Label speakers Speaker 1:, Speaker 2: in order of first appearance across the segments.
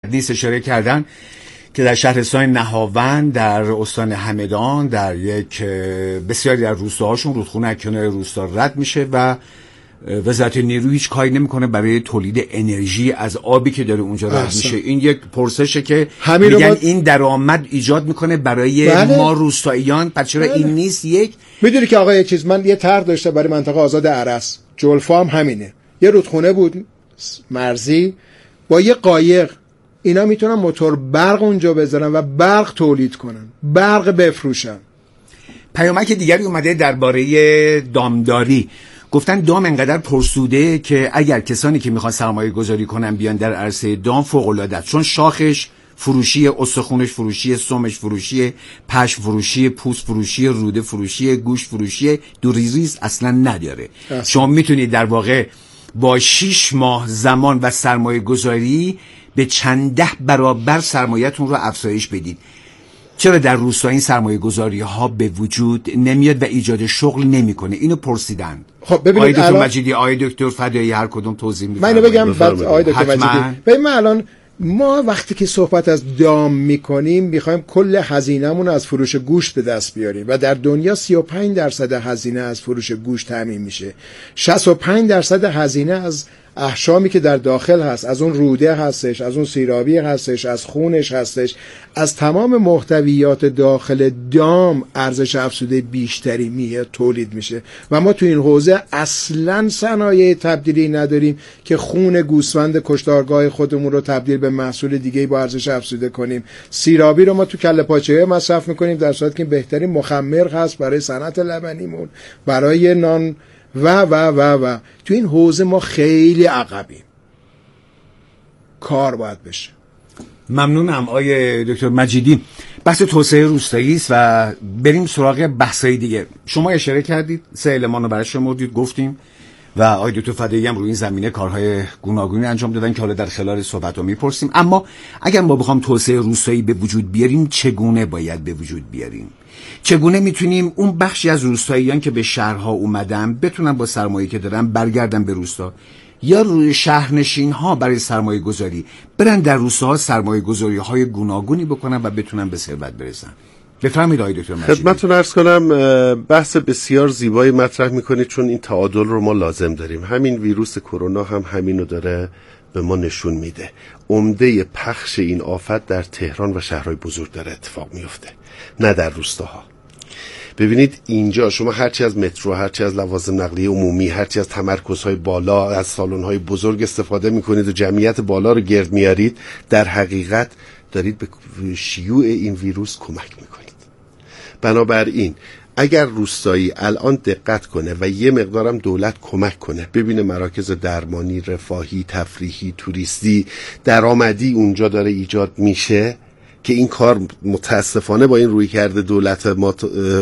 Speaker 1: نیست اشاره کردن که در شهرستان نهاوند در استان همدان در یک بسیاری در روستاهاشون رودخونه از کنار روستا رد میشه و وزارت نیرو هیچ کاری نمیکنه برای تولید انرژی از آبی که داره اونجا رد میشه. این یک پرسشه که میگن این درآمد ایجاد میکنه برای ما روستاییان، پس چرا این نیست؟ یک
Speaker 2: میدونی که آقا یه چیز، من یه طرح داشته برای منطقه آزاد عرس، جلفا هم همینه، یه رودخونه بود مرزی با یه قایق اینا میتونن موتور برق اونجا بذارن و برق تولید کنن، برق بفروشن.
Speaker 1: پیامک دیگری اومده درباره دامداری. گفتن دام انقدر پرسوده که اگر کسانی که میخوان سرمایه گذاری کنن بیان در عرصه دام فوق العاده است، چون شاخش فروشی، استخونش فروشی، سمش فروشی، پشم فروشی، پوست فروشی، روده فروشی، گوشت فروشی، دوریزیز اصلا نداره. شما میتونید در واقع با 6 ماه زمان و سرمایه گذاری به چند ده برابر سرمایه‌تون رو افزایش بدید. چرا در روستا این سرمایه گذاری ها به وجود نمیاد و ایجاد شغل نمیکنه؟ اینو پرسیدن.
Speaker 2: خب ببینید
Speaker 1: آقای دکتر مجیدی، آقای دکتر فدایی، هر کدوم توضیح میدن.
Speaker 2: من اینو بگم بعد آقای دکتر مجیدی. ببین من الان ما وقتی که صحبت از دام میکنیم میخوایم کل هزینه‌مون از فروش گوشت به دست بیاریم و در دنیا 35% هزینه از فروش گوشت تامین میشه. 65% هزینه از احشامی که در داخل هست، از اون روده هستش، از اون سیرابی هستش، از خونش هستش، از تمام محتویات داخل دام ارزش افزوده بیشتری تولید میشه و ما تو این حوزه اصلا صنایع تبدیلی نداریم که خون گوسفند کشتارگاه خودمون رو تبدیل به محصول دیگه با ارزش افزوده کنیم. سیرابی رو ما تو کله پاچه مصرف میکنیم در صورتی که بهترین مخمر هست برای صنعت لبنیمون، برای نان و تو این حوزه ما خیلی عقبیم، کار باید بشه.
Speaker 1: ممنونم آقای دکتر مجیدی. بحث توسعه روستایی است و بریم سراغ بحثای دیگه. شما اشاره کردید، 3 المان رو برای شما گفتیم و آقای دکتر فدایی هم روی این زمینه کارهای گوناگونی انجام دادن که حالا در خلال صحبت‌ها میپرسیم. اما اگر ما بخوام توسعه روستایی به وجود بیاریم، چگونه باید به وجود بیاریم؟ چگونه میتونیم اون بخشی از روستاییان که به شهرها اومدن بتونن با سرمایه‌ای که دارن برگردن به روستا، یا روی شهرنشین ها برای سرمایه گذاری برن در روستاها سرمایه گذاری های گوناگونی بکنن و بتونن به ثروت برسن؟ بفرمایید آقای دکتر مجیدی.
Speaker 3: خدمتتون عرض کنم بحث بسیار زیبایی مطرح میکنید، چون این تعادل رو ما لازم داریم. همین ویروس کرونا هم همینو داره به ما نشون میده. عمده پخش این آفت در تهران و شهرهای بزرگ داره اتفاق میفته، نه در روستاها. ببینید اینجا شما هرچی از مترو، هرچی از لوازم نقلیه عمومی، هرچی از تمرکزهای بالا، از سالن‌های بزرگ استفاده میکنید و جمعیت بالا رو گرد میارید، در حقیقت دارید به شیوع این ویروس کمک میکنید. بنابراین اگر روستایی الان دقت کنه و یه مقدارم دولت کمک کنه، ببینه مراکز درمانی، رفاهی، تفریحی، توریستی، درآمدی اونجا داره ایجاد میشه، که این کار متاسفانه با این روی کرده دولت ما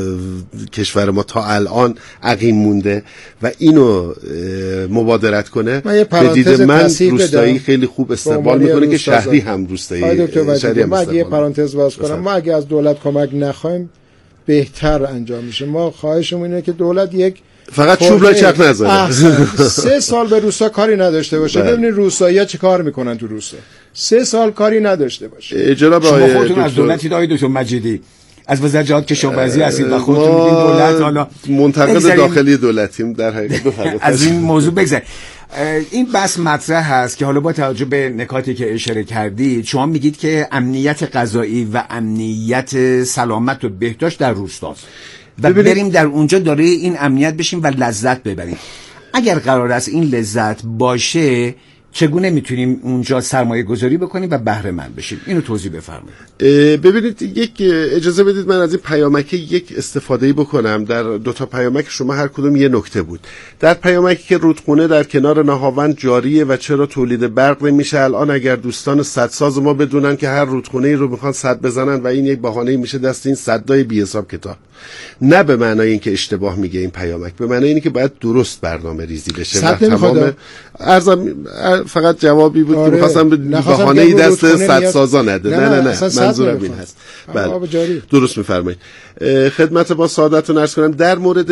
Speaker 3: کشور ما تا الان عقیم مونده و اینو مبادرت کنه، به دید من روستایی خیلی خوب استقبال میکنه که شهری هم روستایی شهری هم.
Speaker 2: ما اگه یه پرانتز باز کنم، ما اگه از دولت کمک نخوایم بهتر انجام میشه. ما خواهشمون اینه که دولت یک
Speaker 3: فقط چوب را چرخ نذاره.
Speaker 2: 3 سال به روستا کاری نداشته باشه. ببینید روستایی‌ها چه کار میکنن تو روستا. 3 سال کاری نداشته باشه.
Speaker 1: شما خودتون از دولتی آقای دکتر مجیدی از وزارت جهاد کشاورزی هستید و خودتون میگین دولت، حالا
Speaker 3: منتقد داخلی دولتیم در حقیقت.
Speaker 1: از این موضوع بگذارید. این بحث مطرح هست که حالا با توجه به نکاتی که اشاره کردید، شما میگید که امنیت غذایی و امنیت سلامت و بهداشت در روستاست و بریم در اونجا داره این امنیت بشیم و لذت ببریم. اگر قرار است این لذت باشه، چگونه میتونیم اونجا سرمایه گذاری بکنیم و بهره مند بشیم؟ اینو توضیح بفرمایید.
Speaker 3: ببینید، اجازه بدید من از این پیامک یک استفاده‌ای بکنم. در 2 تا پیامک شما هر کدوم یه نکته بود. در پیامکی که رودخونه در کنار نهاوند جاریه و چرا تولید برق نمیشه، الان اگر دوستان سدساز ما بدونن که هر رودخونه‌ای رو میخوان سد بزنن و این یک بهانه‌ای میشه دست این سدای بی حساب کتاب. نه به معنای اینکه اشتباه میگه این پیامک، به معنای اینه که باید درست برنامه ریزی بشه و تمام فقط جوابی بود که می‌خواستم بهانه‌ای دست صدسازا نده. نه منظورم این هست. بله درست می‌فرمایید. خدمت با سعادتتون عرض کنم در مورد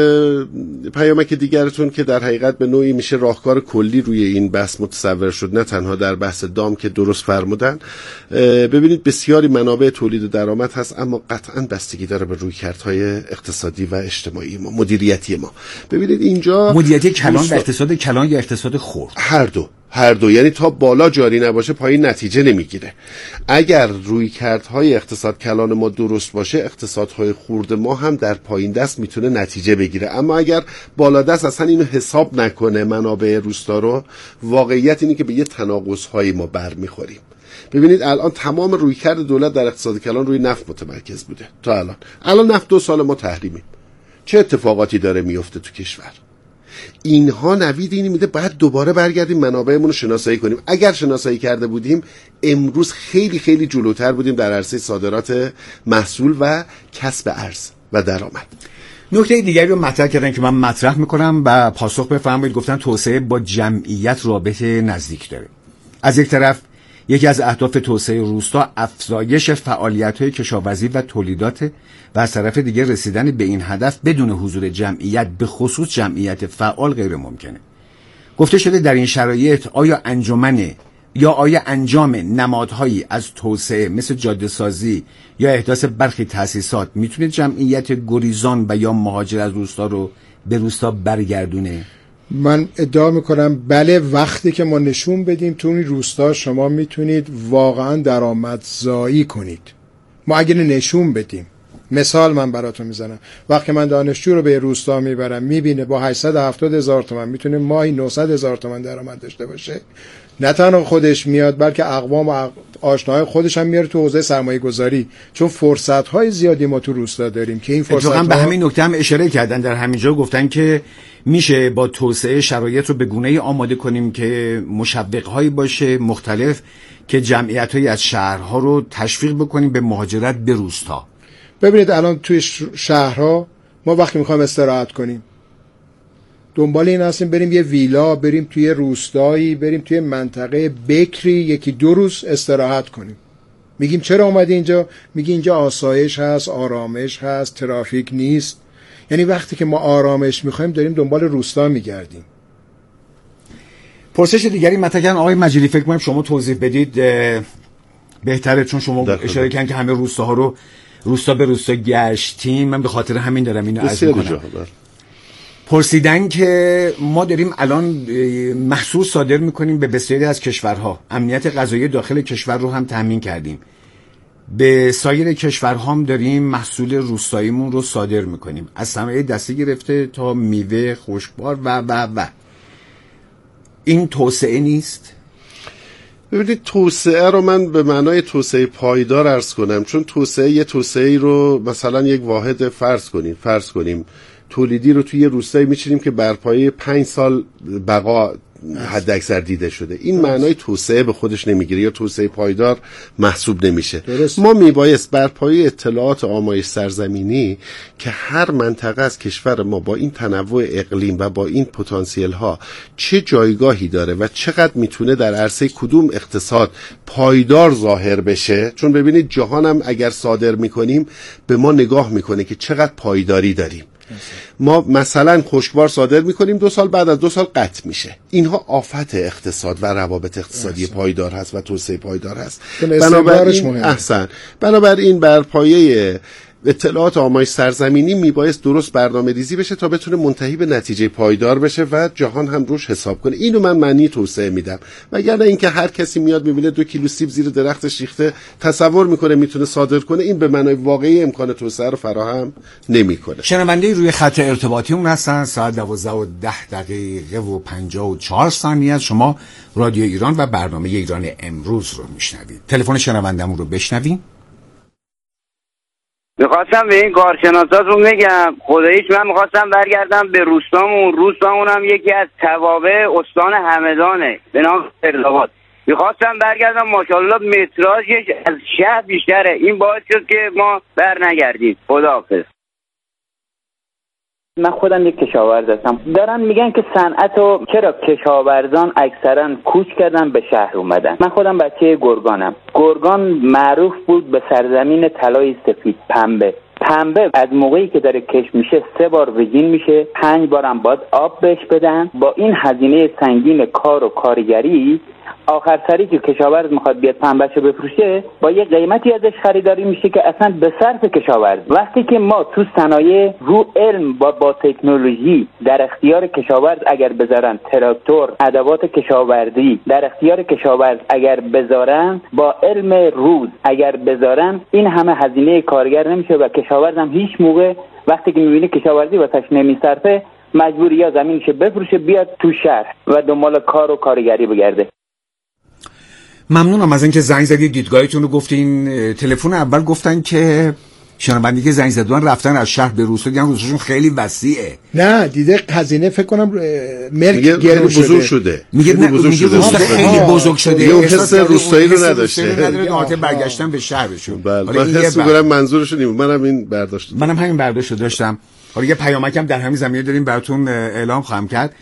Speaker 3: پیامک دیگرتون که در حقیقت به نوعی میشه راهکار کلی روی این بحث متصور شد، نه تنها در بحث دام که درست فرمودن. ببینید بسیاری منابع تولید و درآمد هست، اما قطعاً بستگی داره به رویکردهای اقتصادی و اجتماعی ما، مدیریتی ما. ببینید اینجا
Speaker 1: مدیریت کلان و اقتصاد کلان یا اقتصاد خرد،
Speaker 3: هر دو یعنی تا بالا جاری نباشه پایین نتیجه نمیگیره. اگر رویکردهای اقتصاد کلان ما درست باشه، اقتصادهای خرد ما هم در پایین دست میتونه نتیجه بگیره. اما اگر بالا دست اصلا اینو حساب نکنه منابع روستا رو، واقعیت اینه که به یه تناقض‌های ما برمیخوریم. ببینید الان تمام رویکرد دولت در اقتصاد کلان روی نفت متمرکز بوده تا الان نفت 2 سال ما تحریمیم. چه اتفاقاتی داره میفته تو کشور؟ اینها نوید اینی میده باید دوباره برگردیم منابعمون رو شناسایی کنیم. اگر شناسایی کرده بودیم امروز خیلی خیلی جلوتر بودیم در عرصه صادرات محصول و کسب ارز و درآمد.
Speaker 1: نکته دیگری رو مطرح کردن که من مطرح میکنم و پاسخ بفرمایید. گفتن توسعه با جمعیت رابطه نزدیک داره. از یک طرف یکی از اهداف توسعه روستا افزایش فعالیت‌های کشاورزی و تولیدات و از طرف دیگر رسیدن به این هدف بدون حضور جمعیت، به خصوص جمعیت فعال، غیر ممکنه. گفته شده در این شرایط آیا انجام نمادهایی از توسعه مثل جاده سازی یا احداث برخی تأسیسات میتونه جمعیت گریزان و یا مهاجر از روستا رو به روستا برگردونه؟
Speaker 2: من ادعا میکنم بله، وقتی که ما نشون بدیم تو این روستا شما میتونید واقعا درآمدزایی کنید. ما اگه نشون بدیم، مثال من براتون میزنم، وقتی من دانشجو رو به روستا میبرم میبینه با 870,000 تومان میتونه ماهی 900,000 تومان درآمد داشته باشه، نه تنها خودش میاد بلکه اقوام و آشناهای خودش هم میاره تو حوزه سرمایه گذاری، چون فرصت های زیادی ما تو روستا داریم که این فرصت ها...
Speaker 1: به همین نکته هم اشاره کردن در همینجا، گفتن که میشه با توسعه شرایط رو به گونه‌ای آماده کنیم که مشوق‌هایی باشه مختلف که جمعیت‌هایی از شهرها رو تشویق بکنیم به مهاجرت به روستا.
Speaker 2: ببینید الان توی شهرها ما وقتی میخوایم استراحت کنیم دنبال این هستیم بریم یه ویلا، بریم توی روستایی، بریم توی منطقه بکری 1-2 روز استراحت کنیم. میگیم چرا اومدی اینجا؟ میگی اینجا آسایش هست، آرامش هست، ترافیک نیست. یعنی وقتی که ما آرامش میخوایم داریم دنبال روستا میگردیم.
Speaker 1: پرسش دیگری مطرح کردن آقای مجیدی، فکر کنم شما توضیح بدید بهتره، چون شما اشاره کردن که همه روستاها رو روستا به روستا گشتیم. من به خاطر همین دارم اینو عرض می‌کنم. پرسیدن که ما داریم الان محصول صادر میکنیم به بسیاری از کشورها، امنیت غذایی داخل کشور رو هم تامین کردیم، به سایر کشورها هم داریم محصول روستاییمون رو صادر میکنیم، از صنایع دستی گرفته تا میوه، خشکبار و این توسعه نیست؟
Speaker 3: ببینید توسعه رو من به معنای توسعه پایدار عرض کنم، چون یه توسعه رو مثلا یک واحد فرض کنیم تولیدی رو توی یه روستایی میچینیم که بر پایه 5 سال بقا حد اکثر دیده شده، این معنای توسعه به خودش نمیگیره یا توسعه پایدار محسوب نمیشه. ما میبایست بر پایه اطلاعات آمایش سرزمینی که هر منطقه از کشور ما با این تنوع اقلیم و با این پتانسیل ها چه جایگاهی داره و چقدر میتونه در عرصه کدوم اقتصاد پایدار ظاهر بشه، چون ببینید جهان هم اگر صادر میکنیم به ما نگاه میکنه که چقدر پایداری داریم. ما مثلا خشکبار صادر میکنیم 2 سال بعد از 2 سال قطع میشه. اینها آفت اقتصاد و روابط اقتصادی پایدار هست و توسعه پایدار هست. بنابراین بر پایه اطلاعات آمایش سرزمینی میبایست درست برنامه ریزی بشه تا بتونه منتهی به نتیجه پایدار بشه و جهان هم روش حساب کنه. اینو من معنی توسعه میدم، وگرنه اینکه هر کسی میاد میبینه 2 کیلو سیب زیر درختش ریخته تصور میکنه میتونه صادر کنه، این به معنای واقعی امکان توسعه رو فراهم نمیکنه.
Speaker 1: شنونده روی خط ارتباطی اون هستن، ساعت 12:10:54 شما رادیو ایران و برنامه ایران امروز رو میشنوید. تلفن شنوندمون رو بشنویم.
Speaker 4: میخواستم به این کارشناساتون بگم خداییش من میخواستم برگردم به روستامون هم یکی از توابع استان همدانه به نام سرداباد. میخواستم برگردم، ماشاءالله متراژش از شهر بیشتره، این باعث شد که ما برنگردیم. خداحافظ. من خودم یک کشاورز هستم. دارن میگن که صنعت و چرا کشاورزان اکثرا کوچ کردن به شهر اومدن. من خودم بچه گرگانم. گرگان معروف بود به سرزمین طلای سفید، پنبه از موقعی که داره کش میشه 3 بار ویژین میشه، 5 بارم باید آب بهش بدن. با این هزینه سنگین کار و کارگری آخر سری که کشاورز میخواد بیاد پنبهشو بفروشه با یه قیمتی ازش خریداری میشه که اصلا به صرف کشاورز. وقتی که ما تو صنایع رو علم با تکنولوژی در اختیار کشاورز اگر بذارن، تراکتور، ادوات کشاورزی در اختیار کشاورز اگر بذارن، با علم روز اگر بذارن، این همه هزینه کارگر نمیشه و کشاورز هم هیچ موقع وقتی که میبینه کشاورزی واسش نمیصرفه مجبور یا زمینشو بفروشه بیاد تو شهر و دنبال کار و کارگری بگرده.
Speaker 1: ممنونم از اینکه زنگ زدید، دیدگاهتون رو گفتین. تلفن اول گفتن که شنوندگی که زنگ زدن رفتن از شهر به روستا، دیدن روستاشون خیلی وسیعه.
Speaker 2: نه دیده هزینه فکر کنم ملک گرون
Speaker 3: بزرگ شده.
Speaker 1: میگه روستا خیلی بزرگ شده.
Speaker 3: اون حس روستایی رو نداشته.
Speaker 1: نداره برگشتن به شهرشون.
Speaker 3: من حس می‌کنم منظورشون این. منم همین برداشت داشتم. حالا یه پیامکم در همین زمینه داریم براتون اعلام خواهم کرد.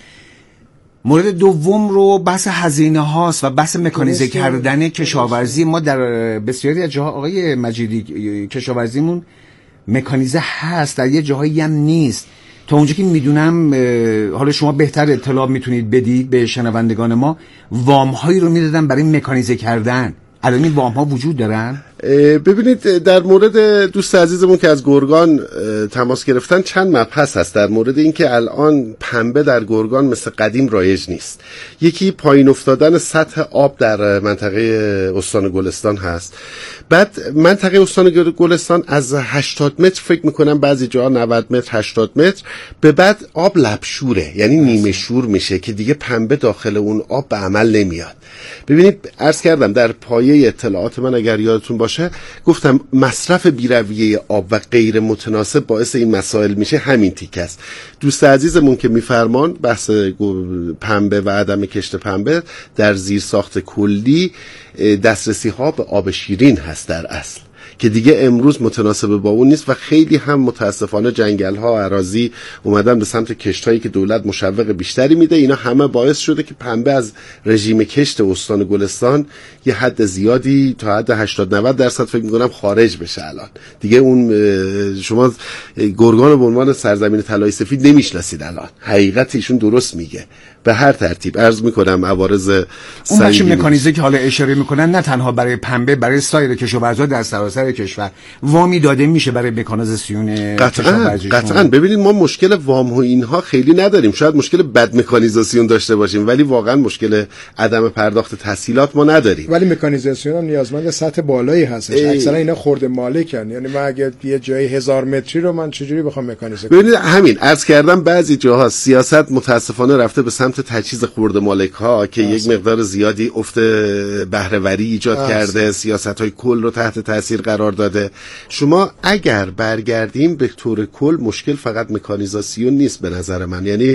Speaker 3: مورد دوم رو بحث هزینه هاست و بحث مکانیزه کردن کشاورزی. ما در بسیاری از جاها آقای مجیدی کشاورزیمون مکانیزه هست، در یه جاهایی هم نیست. تا اونجا که میدونم، حالا شما بهتر اطلاع میتونید بدید به شنوندگان ما، وام هایی رو میدادن برای مکانیزه کردن. الان این وام ها وجود دارن؟ ببینید در مورد دوست عزیزمون که از گرگان تماس گرفتن چند مبحث هست در مورد اینکه الان پنبه در گرگان مثل قدیم رایج نیست. یکی پایین افتادن سطح آب در منطقه استان گلستان هست. بعد منطقه استان گلستان از 80 متر فکر میکنم بعضی جاها 90 متر 80 متر به بعد آب لبشوره، یعنی نیمه شور میشه که دیگه پنبه داخل اون آب به عمل نمیاد. ببینید عرض کردم در پایه اطلاعات من اگر یادتون باشه گفتم مصرف بی‌رویه آب و غیر متناسب باعث این مسائل میشه. همین تیکه است. دوست عزیزمون که میفرمان بحث پنبه و عدم کشت پنبه در زیر ساخت کلی دسترسی ها به آب شیرین هست در اصل که دیگه امروز متناسب با اون نیست و خیلی هم متاسفانه جنگل ها اراضی اومدن به سمت کشت هایی که دولت مشوق بیشتری میده. اینا همه باعث شده که پنبه از رژیم کشت استان گلستان یه حد زیادی تا حد 80-90% فکر میکنم خارج بشه. الان دیگه اون شما گرگان به عنوان سرزمین طلای سفید نمیشناسید. الان حقیقت ایشون درست میگه. به هر ترتیب عرض میکنم عوارض
Speaker 1: اون بخش مکانیزه که حالا اشاره میکنن نه تنها برای پنبه، برای سایر کشاورزا در سراسر کشور وامی داده میشه برای مکانیزاسیون کشاورزیشون.
Speaker 3: قطعاً. ببینید ما مشکل وام و اینها خیلی نداریم، شاید مشکل بد مکانیزاسیون داشته باشیم ولی واقعا مشکل عدم پرداخت تحصیلات ما نداریم.
Speaker 2: ولی مکانیزاسیون هم نیازمند سطح بالایی هستش. اکثرا اینا خرد مالکن. یعنی من اگه یه جای 1000 متری رو من چجوری بخوام مکانیزه کنم؟
Speaker 3: ببینید همین عرض کردم بعضی جاها سیاست متاسفانه رفته به سمت تجهیز خرد مالک ها که یک مقدار زیادی افت بهره وری ایجاد کرده، سیاست های کل رو تحت تاثیر قرار داده. شما اگر برگردیم به طور کل مشکل فقط مکانیزاسیون نیست به نظر من. یعنی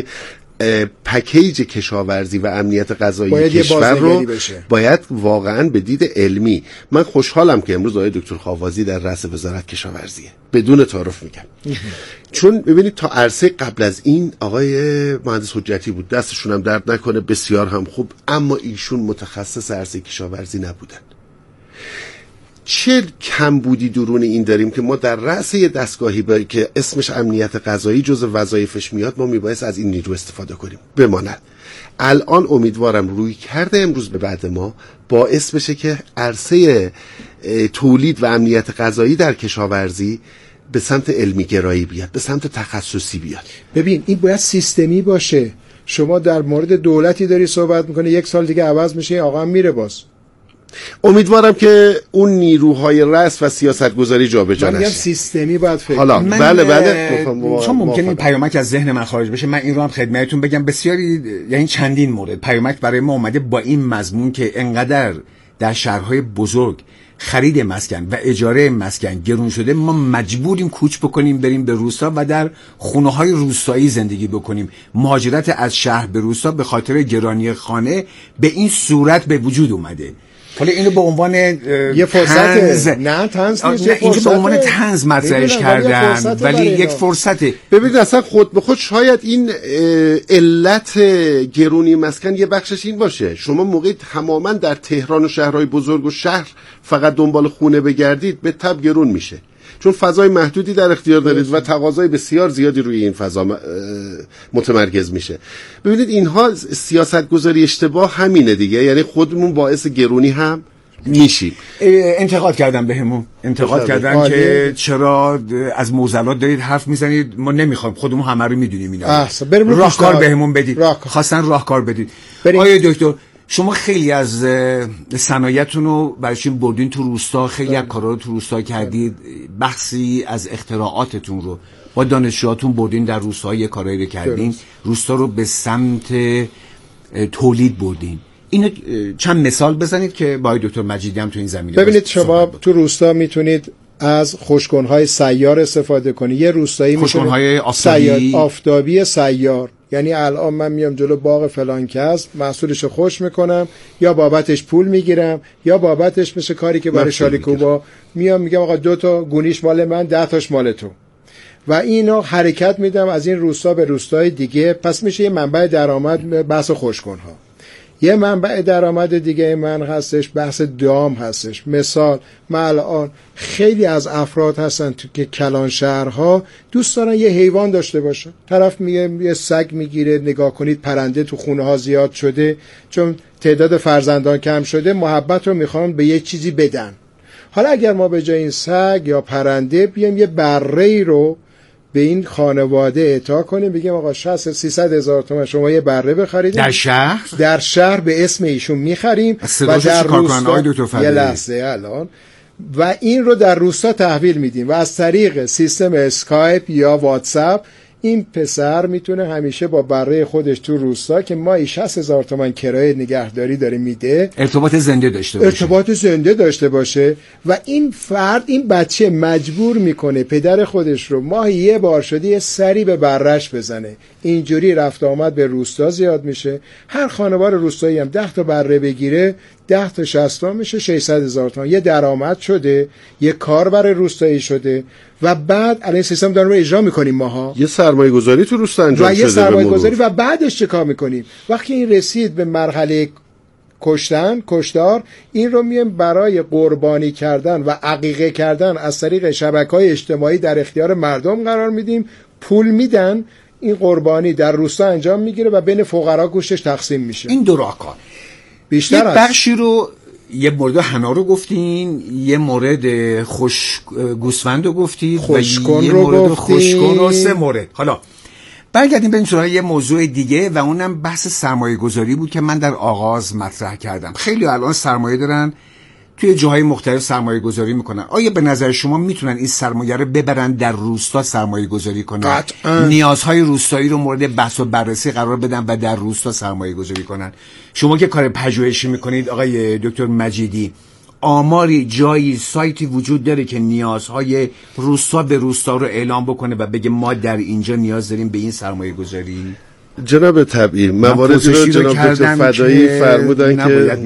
Speaker 3: پکیج کشاورزی و امنیت غذایی کشور رو باید واقعا به دید علمی. من خوشحالم که امروز آقای دکتر خاوازی در رأس وزارت کشاورزیه، بدون تعارف میگم. چون ببینید تا عرصه قبل از این آقای مهندس حجتی بود، دستشون هم درد نکنه، بسیار هم خوب، اما ایشون متخصص عرصه کشاورزی نبودن. چه کمبودی درون این داریم که ما در رأس یه دستگاهی که اسمش امنیت غذایی جز وظایفش میاد ما میبایست از این نیرو استفاده کنیم. بماند الان امیدوارم روی کرده امروز به بعد ما باعث بشه که عرصه تولید و امنیت غذایی در کشاورزی به سمت علمی گرایی بیاد، به سمت تخصصی بیاد.
Speaker 2: ببین این باید سیستمی باشه. شما در مورد دولتی داری صحبت میکنه، 1 سال دیگه عوض میشه، آقا هم میره باز.
Speaker 3: امیدوارم که اون نیروهای رأس و سیاستگذاری جابجا نشه.
Speaker 2: من سیستمی باید فکر.
Speaker 3: حالا بله
Speaker 1: چون ممکنه این پیامک از ذهن من خارج بشه، من این رو هم خدمتتون بگم. بسیاری یعنی چندین مورد پیامک برای ما اومده با این مضمون که انقدر در شهرهای بزرگ خرید مسکن و اجاره مسکن گرون شده، ما مجبوریم کوچ بکنیم بریم به روستا و در خونه‌های روستایی زندگی بکنیم. مهاجرت از شهر به روستا به خاطر گرانی خانه به این صورت به وجود اومده حالا اینو به عنوان
Speaker 2: یه فرصت نه طنز نیست،
Speaker 1: اینجا به عنوان طنز مطرحش کردن ولی یک فرصته.
Speaker 3: ببینید اصلا خود به خود شاید این علت گرونی مسکن یه بخشش این باشه. شما موقعی تماما در تهران و شهرهای بزرگ و شهر فقط دنبال خونه بگردید به تبع گرون میشه، چون فضای محدودی در اختیار دارید و تقاضای بسیار زیادی روی این فضا متمرکز میشه. ببینید اینها سیاستگذاری اشتباه همینه دیگه، یعنی خودمون باعث گرونی هم میشیم.
Speaker 1: انتقاد کردن بهمون، انتقاد کردن که چرا از معضلات دارید حرف میزنید، ما نمیخوایم، خودمون همه رو میدونیم اینا. راهکار بهمون بدید. خواستن راهکار بدید. آیا دکتر شما خیلی از صنایعتون رو برایشون بردین تو روستا، خیلی از کارا رو تو روستا کردید، بحثی از اختراعاتتون رو با دانشجوهاتون بردین در روستا، یه کارایی رو کردین، روستا رو به سمت تولید بردین. اینو چند مثال بزنید که با دکتر مجیدی هم تو این زمینه.
Speaker 2: ببینید شما تو روستا میتونید از خوشگون‌های سیار استفاده کنید. یه روستایی
Speaker 1: خوشگون‌های
Speaker 2: آفتابی سیار، یعنی الان من میام جلو باغ فلان کس محصولش رو خوش میکنم، یا بابتش پول میگیرم یا بابتش مثل کاری که برای شالیکوبا میام میگم آقا 2 تا گونیش مال من، 10 تاش مال تو، و اینو حرکت میدم از این روستا به روستای دیگه. پس میشه یه منبع درآمد بحث خوشگون‌ها. یه منبع درآمد دیگه من هستش بحث دام هستش. مثال من الان خیلی از افراد هستن که کلان شهرها دوست دارن یه حیوان داشته باشه. طرف میگه یه سگ میگیره، نگاه کنید پرنده تو خونه ها زیاد شده، چون تعداد فرزندان کم شده، محبت رو میخوان به یه چیزی بدن. حالا اگر ما به جای این سگ یا پرنده بیایم یه بره‌ای رو به این خانواده اعطا کنیم، بگیم آقا 300 هزار تومان شما یه بره بخرید در شهر به اسم ایشون میخریم و در روستا یه لحظه الان و این رو در روستا تحویل میدیم و از طریق سیستم اسکایپ یا واتساپ این پسر میتونه همیشه با بره خودش تو روستا که مایی 60,000 تومان کرایه نگهداری داره میده ارتباط زنده داشته باشه و این فرد، این بچه مجبور میکنه پدر خودش رو ماهی یه بار شده یه سری به برش بزنه. اینجوری رفت آمد به روستا زیاد میشه. هر خانوار روستایی هم 10 تا بره بگیره 10 تا 60 میشه 600,000 تومان، یه درآمد شده، یه کار برای روستایی شده و بعد الان سیستم داریم رو اجرا میکنیم ماها،
Speaker 3: یه سرمایه گذاری تو روستا انجام شده و یه
Speaker 2: سرمایه گذاری و بعدش چه کار میکنیم؟ وقتی این رسید به مرحله کشتار، این رو میایم برای قربانی کردن و عقیقه کردن از طریق شبکه‌های اجتماعی در اختیار مردم قرار میدیم، پول میدن، این قربانی در روستا انجام میگیره و بین فقرا گوشتش تقسیم میشه.
Speaker 1: این دو راهکار بیشتر یه بخشی رو، یه مورد حنا رو گفتین، یه مورد گوسفند رو گفتید و یه مورد خوشکن رو، 3 مورد. حالا برگردیم بریم سراغ یه موضوع دیگه و اونم بحث سرمایه گذاری بود که من در آغاز مطرح کردم. خیلی الان سرمایه دارن توی جاهای مختلف سرمایه گذاری میکنن. آیا به نظر شما میتونن این سرمایه رو ببرن در روستا سرمایه گذاری کنن؟ نیازهای روستایی رو مورد بحث و بررسی قرار بدن و در روستا سرمایه گذاری کنن؟ شما که کار پژوهشی میکنید آقای دکتر مجیدی، آماری، جایی، سایتی وجود داره که نیازهای روستا به روستا رو اعلام بکنه و بگه ما در اینجا نیاز داریم به این سرمایه گذاری؟
Speaker 3: جناب طبیعی مواردی رو جناب دکتر فدایی فرمودن که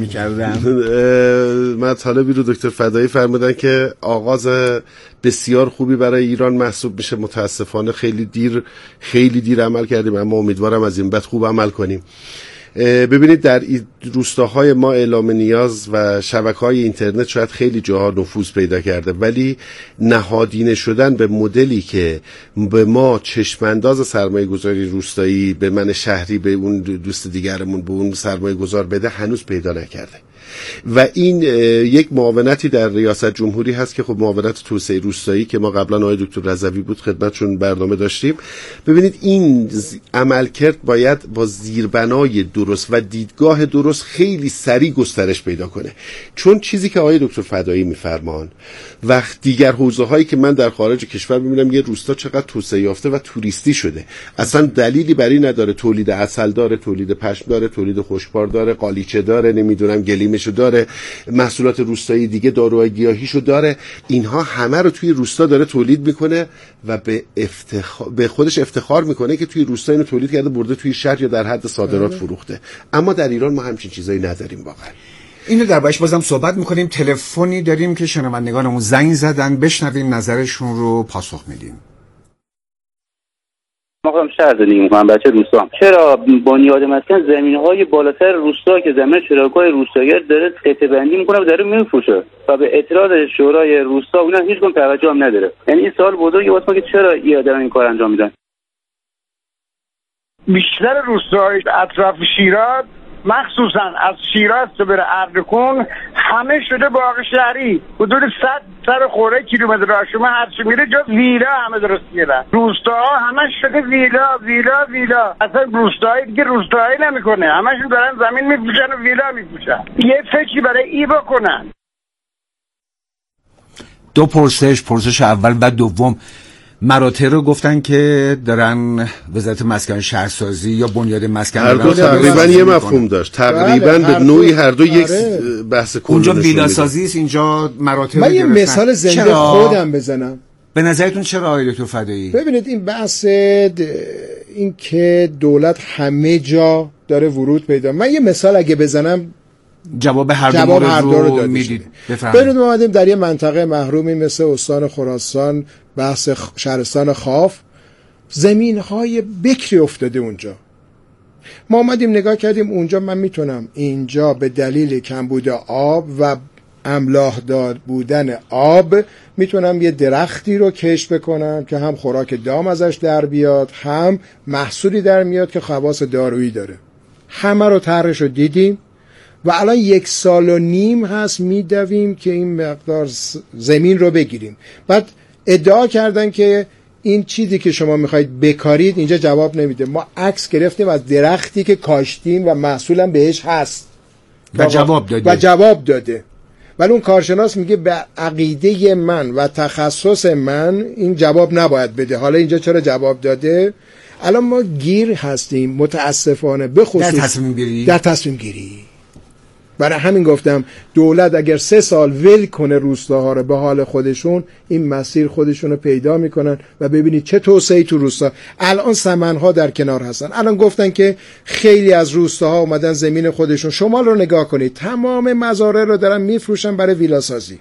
Speaker 3: مطالبی رو دکتر فدایی فرمودن که آغاز بسیار خوبی برای ایران محسوب میشه. متاسفانه خیلی دیر عمل کردیم، اما امیدوارم از این بعد خوب عمل کنیم. ببینید در روستاهای ما اعلام نیاز و شبکه‌های اینترنت شاید خیلی جاها نفوذ پیدا کرده، ولی نهادینه شدن به مدلی که به ما چشمانداز سرمایه گذاری روستایی، به من شهری، به اون دوست دیگرمون، به اون سرمایه گذار بده هنوز پیدا نکرده و این یک معاونتی در ریاست جمهوری هست که خب معاونت توسعه روستایی که ما قبلا آقای دکتر رضوی بود خدمتشون برنامه داشتیم. ببینید این عملکرد باید با زیربنای درست و دیدگاه درست خیلی سریع گسترش پیدا کنه، چون چیزی که آقای دکتر فدایی میفرمان وقت دیگر حوزه هایی که من در خارج کشور میبینم یه روستا چقدر توسعه یافته و توریستی شده، اصلا دلیلی برای نداره، تولید عسل داره، تولید پشم داره، تولید خوشبار داره، قالیچه داره، نمیدونم گلیمشو داره، محصولات روستایی دیگه، داروهای گیاهیشو داره، اینها همه رو توی روستا داره تولید میکنه و به خودش افتخار میکنه که توی روستا اینو تولید کرده برده توی شهر یا در حد صادرات فروخته. اما در ایران ما همچین چیزایی نداریم واقعا.
Speaker 1: اینو دربارش بازم صحبت میکنیم. تلفنی داریم که شنوندگانمون زنگ زدن، بشنویم نظرشون رو پاسخ میدیم.
Speaker 5: ما خودم شهر زندگی میکنم، بچه روستام. چرا بنیاد مسکن زمینهای بالاتر روستا که زمین شراکای روستاگر داره قطعه بندی میکنه و داره میفروشه و به اعتراض شورای روستا اونا هیچ کدوم توجه هم نداره. یعنی این سوال بزرگه واسه ما که چرا این کار انجام میدن.
Speaker 6: بیشتر روستاهای اطراف شیراز، مخصوصا از شیراز تا بره اردکون، همه شده باغ شهری. حدود 100 سر خوره کیلومتر راه شما هرچی میره جز ویلا همه درست گیرن. روستاها همه شده ویلا ویلا ویلا. اصلا روستاهای دیگه روستاهایی نمیکنه، همشون دارن زمین میفروشن و ویلا میفروشن. یه فکری برای ای بکنن.
Speaker 1: دو پرسش اول و دوم مراتع رو گفتن که دارن وزارت مسکن شهرسازی یا بنیاد مسکن
Speaker 3: هر دو تقریبا یه مفهوم داشت، تقریبا به نوعی هر دو یک بحث کلی.
Speaker 1: اونجا ویلا سازی است، اینجا مراتع رو
Speaker 2: من یه مثال زنده خودم بزنم.
Speaker 1: به نظرتون چرا آقای دکتر فدایی؟
Speaker 2: ببینید این بحث این که دولت همه جا داره ورود پیدا، من یه مثال اگه بزنم
Speaker 1: جواب هر دو رو میدید.
Speaker 2: ببینید ما اومدیم در یه منطقه محرومی مثل استان خراسان، بحث شهرستان خاف، زمین‌های بکری افتاده اونجا. ما اومدیم نگاه کردیم اونجا من میتونم اینجا به دلیل کمبود آب و املاح دار بودن آب میتونم یه درختی رو کشت بکنم که هم خوراک دام ازش در بیاد، هم محصولی در میاد که خواص دارویی داره. همه رو طرحش رو دیدیم و الان 1.5 سال هست میدویم که این مقدار زمین رو بگیریم. بعد ادعا کردن که این چیزی که شما میخواید بکارید اینجا جواب نمیده. ما عکس گرفتیم از درختی که کاشتیم و محصولم بهش هست و جواب داده. ولی اون کارشناس میگه به عقیده من و تخصص من این جواب نباید بده. حالا اینجا چرا جواب داده؟ الان ما گیر هستیم متاسفانه، به خصوص در تصمیم گیری. برای همین گفتم دولت اگر 3 سال ول کنه روستاها رو به حال خودشون، این مسیر خودشون رو پیدا میکنن و ببینید چه توسعه‌ای تو روستا. الان سمنها در کنار هستن. الان گفتن که خیلی از روستاها اومدن زمین خودشون. شمال رو نگاه کنید، تمام مزارع رو دارن میفروشن برای ویلا سازی.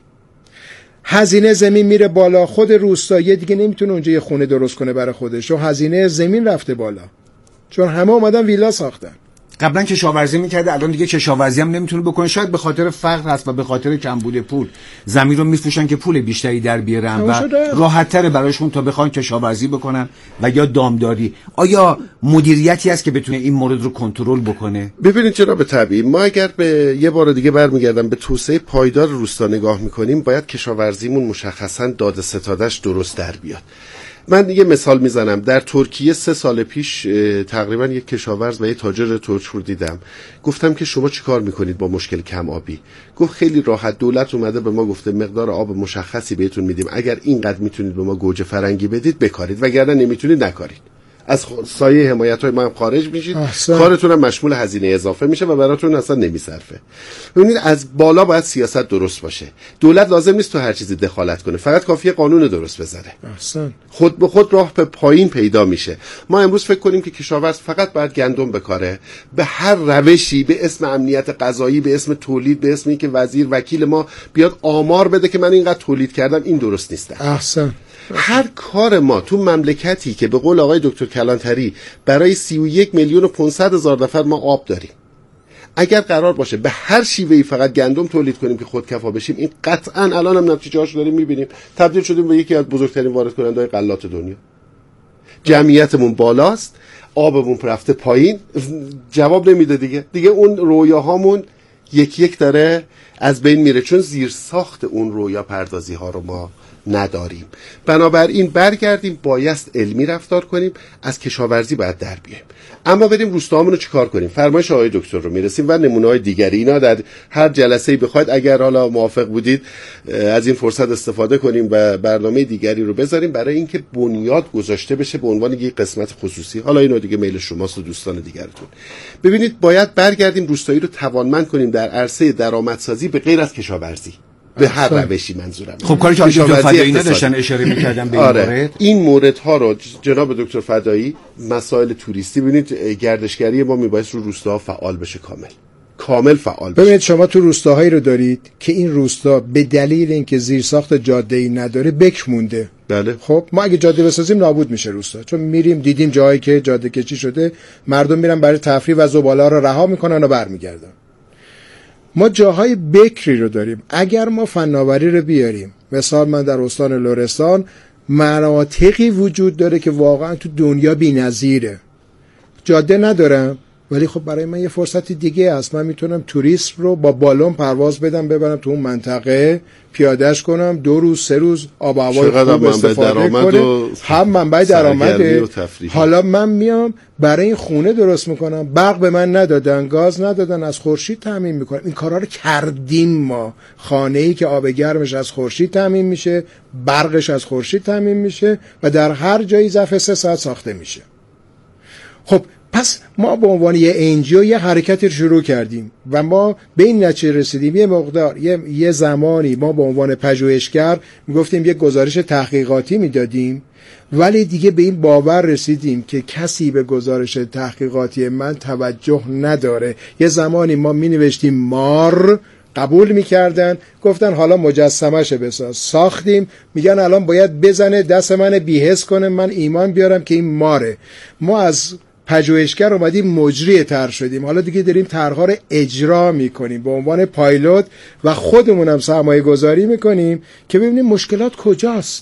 Speaker 2: هزینه زمین میره بالا، خود روستایی دیگه نمیتونه اونجا یه خونه درست کنه برای خودش و هزینه زمین رفته بالا، چون همه اومدن ویلا ساختن.
Speaker 1: قبلا کشاورزی میکرده، الان دیگه کشاورزی هم نمیتونه بکنه. شاید به خاطر فقر هست و به خاطر کمبود پول زمین رو میفروشن که پول بیشتری در بیارن و راحت‌تر براشون تا بخوان کشاورزی بکنن و یا دامداری. آیا مدیریتی هست که بتونه این مورد رو کنترل بکنه؟
Speaker 3: ببینید جناب طبیعی، ما اگر به یه بار دیگه برمیگردم به توسعه پایدار روستا نگاه میکنیم، باید کشاورزیمون مشخصاً داد ستادش درست در بیاد. من یه مثال میزنم. در ترکیه 3 سال پیش تقریبا یک کشاورز و یک تاجر ترک رو دیدم. گفتم که شما چی کار میکنید با مشکل کم آبی؟ گفت خیلی راحت، دولت اومده به ما گفته مقدار آب مشخصی بهتون میدیم، اگر اینقدر میتونید به ما گوجه فرنگی بدید بکارید، وگرنه نمیتونید نکارید. از سایه حمایت‌های ما هم خارج میشید، کارتون هم مشمول هزینه اضافه میشه و براتون اصلا نمیصرفه. ببینید از بالا باید سیاست درست باشه. دولت لازم نیست تو هر چیزی دخالت کنه، فقط کافیه قانون درست بذاره. خود به خود راه به پایین پیدا میشه. ما امروز فکر کنیم که کشاورز فقط باید گندم بکاره، به هر روشی، به اسم امنیت غذایی، به اسم تولید، به اسم اینکه وزیر وکیل ما بیاد آمار بده که من اینقدر تولید کردم، این درست نیست. هر کار ما تو مملکتی که به قول آقای دکتر کلانتری برای 31,500,000 نفر ما آب داریم، اگر قرار باشه به هر شیوهی فقط گندم تولید کنیم که خودکفا بشیم، این قطعا الان هم نتیجه‌اش داریم می‌بینیم. تبدیل شدیم به یکی از بزرگترین واردکننده‌های غلات دنیا. جمعیتمون بالاست، آبمون رفته پایین، جواب نمیده دیگه اون رویاهامون یک داره از بین میره، چون زیر ساخت اون رویا پردازی ها رو ما نداریم. بنابراین برگردیم، بایست علمی رفتار کنیم، از کشاورزی باید در بیایم. اما بریم روستاهامون رو چیکار کنیم؟ فرمایش آقای دکتر رو میرسیم و نمونه‌های دیگری. اینا در هر جلسه‌ای بخواید، اگر حالا موافق بودید از این فرصت استفاده کنیم و برنامه دیگری رو بذاریم برای اینکه بنیاد گذاشته بشه به عنوان یک قسمت خصوصی. حالا اینو دیگه میل شماست و دوستان دیگرتون. ببینید باید برگردیم روستایی رو توانمند کنیم در عرصه درآمدسازی به غیر از کشاورزی، به هر روشی منظورم.
Speaker 1: خب کاری که دکتر فدایی داشتن اشاره می‌کردن به این مورد،
Speaker 3: این موردها رو جناب دکتر فدایی، مسائل توریستی، ببینید گردشگری ما میبایست رو روستاها فعال بشه، کامل فعال بشه.
Speaker 2: ببینید شما تو روستاهایی رو دارید که این روستا به دلیل اینکه زیرساخت جاده‌ای نداره بکر مونده.
Speaker 3: بله.
Speaker 2: خب ما اگه جاده بسازیم نابود میشه روستا، چون میریم دیدیم جایی که جاده کشی شده مردم میرن برای تفریح و زباله ها رو رها میکنن و برمیگردن. ما جاهای بکری رو داریم. اگر ما فناوری رو بیاریم، مثال من در استان لرستان مناطقی وجود داره که واقعا تو دنیا بی‌نظیره، جاده ندارم ولی خب برای من یه فرصت دیگه است. من میتونم توریست رو با بالون پرواز بدم ببرم تو اون منطقه، پیادهش کنم 2 روز 3 روز آب و هوای خوب استفاده کنه، هم منبع درآمده. حالا من میام برای این خونه درست میکنم، برق به من ندادن، گاز ندادن، از خورشید تامین میکنم. این کارا رو کردیم ما. خانه‌ای که آب گرمش از خورشید تامین میشه، برقش از خورشید تامین میشه و در هر جایی ظرف 3 ساعت ساخته میشه. خب پس ما به عنوان یه انجیو یه حرکت رو شروع کردیم و ما به این نتیجه رسیدیم یه مقدار یه زمانی ما به عنوان پژوهشگر میگفتیم یه گزارش تحقیقاتی میدادیم، ولی دیگه به این باور رسیدیم که کسی به گزارش تحقیقاتی من توجه نداره. یه زمانی ما مینوشتیم مار، قبول میکردن، گفتن حالا مجسمه‌ش بساز، ساختیم، میگن الان باید بزنه دست من بی‌حس کنه من ایمان بیارم که این ماره. ما از پژوهشگر اومدیم مجری طرح شدیم، حالا دیگه داریم طرح‌ها رو اجرا میکنیم به عنوان پایلوت و خودمون هم سرمایه گذاری میکنیم که ببینیم مشکلات کجاست.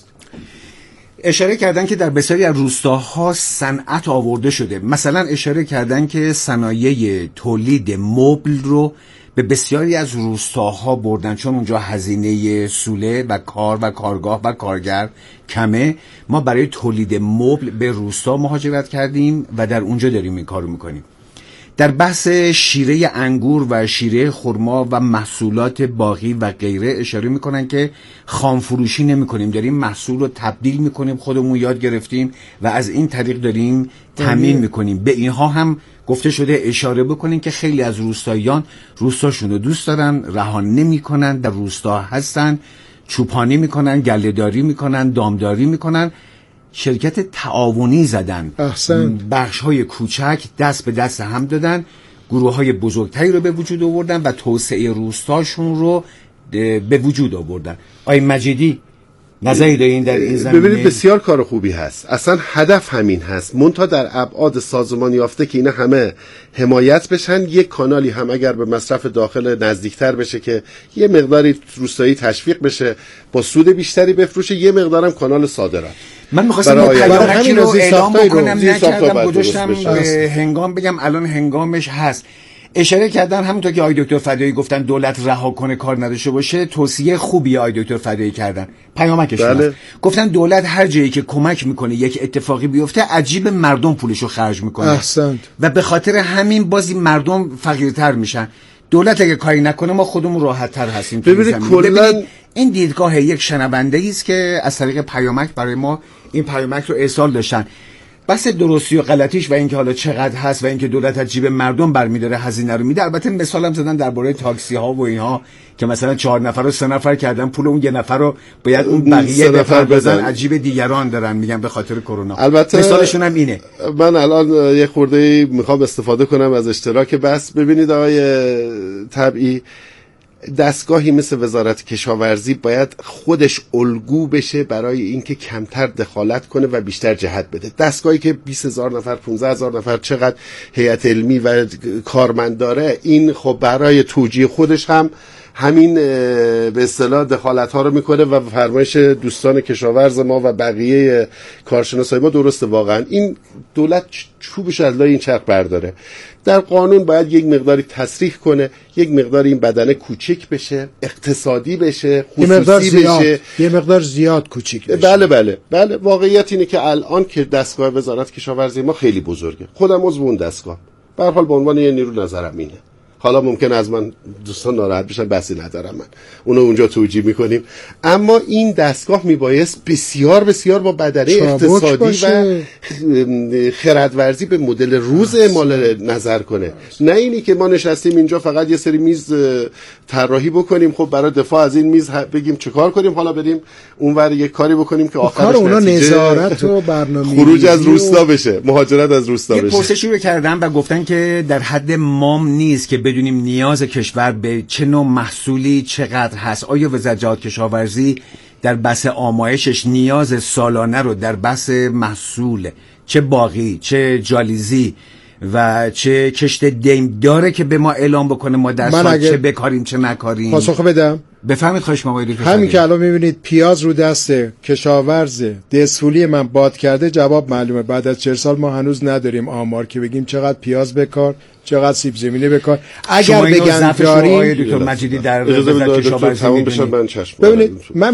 Speaker 1: اشاره کردن که در بسیاری از روستاها صنعت آورده شده، مثلا اشاره کردن که صنایع تولید مبل رو به بسیاری از روستاها بردن چون اونجا هزینه سوله و کار و کارگاه و کارگر کمه. ما برای تولید مبل به روستا مهاجرت کردیم و در اونجا داریم این کارو میکنیم. در بحث شیره انگور و شیره خرما و محصولات باقی و غیره اشاره میکنن که خام فروشی نمیکنیم، داریم محصول رو تبدیل میکنیم، خودمون یاد گرفتیم و از این طریق داریم تامین میکنیم. به اینها هم گفته شده اشاره بکنین که خیلی از روستاییان روستاشون رو دوست دارن، رها نمیکنن، در روستا هستن، چوپانی میکنن، گله‌داری میکنن، دامداری میکنن، شرکت تعاونی زدن، بخش‌های کوچک دست به دست هم دادن، گروه‌های بزرگتری رو به وجود آوردن و توسعه روستاشون رو به وجود آوردن. آقای مجیدی نظری دارین در این زمینه؟
Speaker 3: ببینید بسیار کار خوبی هست، اصلا هدف همین هست، منتها در ابعاد سازمان یافته که اینا همه حمایت بشن. یک کانالی هم اگر به مصرف داخل نزدیکتر بشه که یه مقداری روستایی تشویق بشه با سود بیشتری بفروشه، یه مقدارم کانال صادرات.
Speaker 1: من می‌خواستم پیامکی رو اعلام بکنم نکردم، گذاشتم هنگام بگم الان هنگامش هست. اشاره کردن همونطور که آقای دکتر فدایی گفتن دولت رها کنه کار نداشته باشه، توصیه خوبی آقای دکتر فدایی کردن، پیامکش هست. گفتن دولت هر جایی که کمک میکنه یک اتفاقی بیفته عجیب مردم پولشو خرج میکنه.
Speaker 2: احسنت.
Speaker 1: و به خاطر همین بازی مردم فقیرتر میشن. دولت اگه کاری نکنه ما خودمون راحت‌تر هستیم.
Speaker 3: ببینید کلا
Speaker 1: این دیدگاه یک شنونده‌ای است که از طریق پیامک برای ما این پیامک رو ارسال داشتن. بس درستی و غلطیش و اینکه حالا چقدر هست و اینکه دولت از جیب مردم برمی‌داره هزینه رو میده. البته مثالم زدن درباره تاکسی ها و اینها که مثلا 4 نفر و 3 نفر کردن، پول اون 1 نفر رو باید اون بقیه نفر بزنن، از جیب دیگران دارن میگن به خاطر کرونا.
Speaker 3: البته
Speaker 1: مثالشون هم اینه.
Speaker 3: من الان یه خورده میخوام استفاده کنم از اشتراک بس. ببینید آقای طبعی، دستگاهی مثل وزارت کشاورزی باید خودش الگو بشه برای اینکه کمتر دخالت کنه و بیشتر جهت بده. دستگاهی که 20,000 نفر 15,000 نفر چقدر هیئت علمی و کارمند داره، این خب برای توجیه خودش هم همین به اصطلاح دخالت ها رو میکنه و فرمایش دوستان کشاورز ما و بقیه کارشناسای ما درسته. واقعا این دولت چوبش از لای این چرخ برداره. در قانون باید یک مقداری تصریح کنه، یک مقدار این بدنه کوچیک بشه، اقتصادی بشه، خصوصی بشه،
Speaker 2: یه مقدار زیاد کوچیک
Speaker 3: بشه. بله واقعیت اینه که الان که دستگاه وزارت کشاورزی ما خیلی بزرگه، خودم عضو اون دستگاه، به هر حال به عنوان یه نیرو نظرم اینه. حالا ممکن از من دوستان ناراحت بشن، بحثی ندارم، من اونو اونجا توجیه میکنیم. اما این دستگاه میبایست بسیار بسیار با بدنه اقتصادی و خردورزی به مدل روز اعمال نظر کنه، نه اینی که ما نشستیم اینجا فقط یه سری میز طراحی بکنیم، خب برای دفاع از این میز بگیم چه کار کنیم، حالا بریم اونور یه کاری بکنیم که آخرش
Speaker 2: اونا نظارت و برنامه‌ریزی
Speaker 3: خروج از روستا بشه، مهاجرت از روستا بشه.
Speaker 1: یه پرسشی رو کردن و گفتن که در حد مام نیست که بدونیم نیاز کشور به چه نوع محصولی چقدر هست. آیا وزارت جهاد کشاورزی در بحث آمایشش نیاز سالانه رو در بحث محصول چه باقی چه جالیزی و چه کشت دیم داره که به ما اعلام بکنه ما در سال چه بکاریم چه نکاریم؟
Speaker 2: پاسخ بدم.
Speaker 1: بفهمید خواهش ما باید
Speaker 2: همین که الان میبینید پیاز رو دست کشاورز دستفولی من باد کرده، جواب معلومه. بعد از 40 سال ما هنوز نداریم آمار که بگیم چقدر پیاز بکار، چقدر سیب زمینی بکار. اگر بگن داریم
Speaker 1: دکتر مجیدی در وزارت کشاورزی
Speaker 3: ببینید من